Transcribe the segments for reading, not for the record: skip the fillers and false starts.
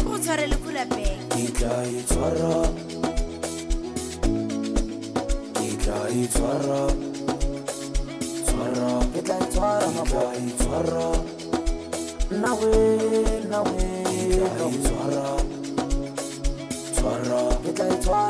ko tshware le kulapeng Kitla itshwara nawe kitla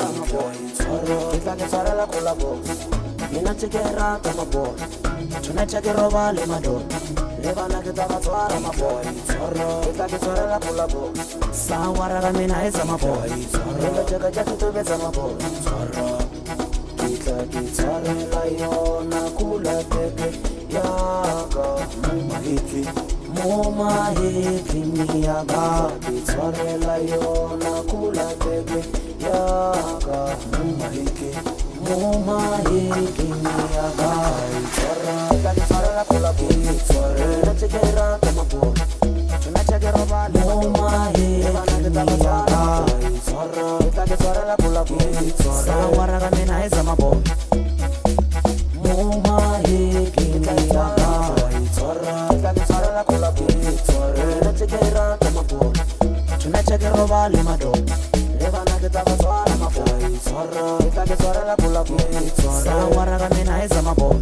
ke tshwara la kolabo mina tshekera ka mabo tshona tsheke roba le madon le bana ke tsa tshwara mabo kitla ke tshwara la kolabo sa wara ga mina etsa mabo le tsheka tsheke to betsa mabo kitla ke tshwara la yona kula teke yaka Momahiki miyaga Kitshware la yona kula teke yaka Momahiki miyaga Kitshware la kula kitshware la tshekera kamapo Tuna tshekera bale Momahiki miyaga Kitshware la kula kitshware Sawara ga mina eza mapo Momahiki miyaga la kula kitshware la tshekera kamapo tuna tshekera bale mado le bana ke tsa tshwara mapo kitla ke tshwara la kula kitshware sa wara ga mina eza mapo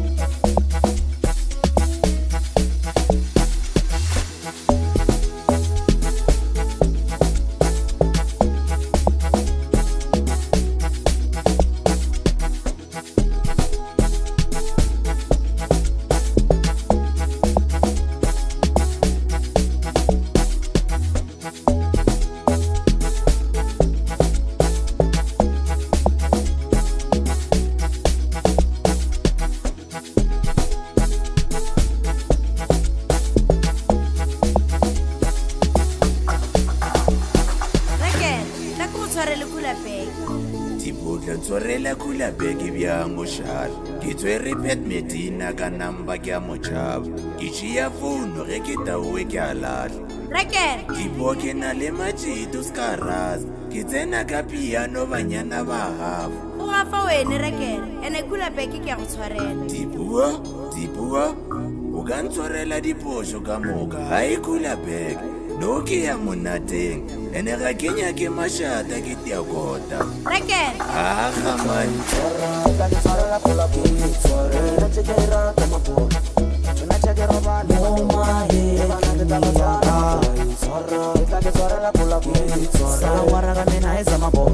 Tsorela kula begi bya moshal Ki tswere pet medina ka namba kya mochab Ki chia funo ge ki tawe kya lal Rekere Ki boke na le machitu skaraz Ki tsena ka piano banyana ba haf o gafa wene rekere ene kulapeng ke a go tshwarela Tipua O ka ntshwarela diposho ka moka Hai kula beg No ke ya monateng Ene ga kenya ke mashata ke tia kota Rekere Aha man Kitla ke tshwara la kula kitshware la tshekera kamapo tuna tshekera bale Momahiki miyaga Kitla ke tshwara la kula kitshware sa wara ga mina eza mapo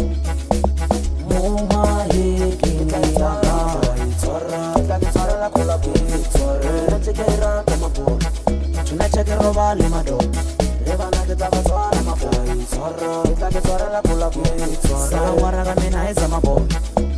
Momahiki miyaga Kitla ke tshwara la kula kitshware la tshekera kamapo tuna tshekera bale mado le bana ke tsa tshwara mapo kitla ke tshwara la kula kitshware sa wara ga mina eza mapo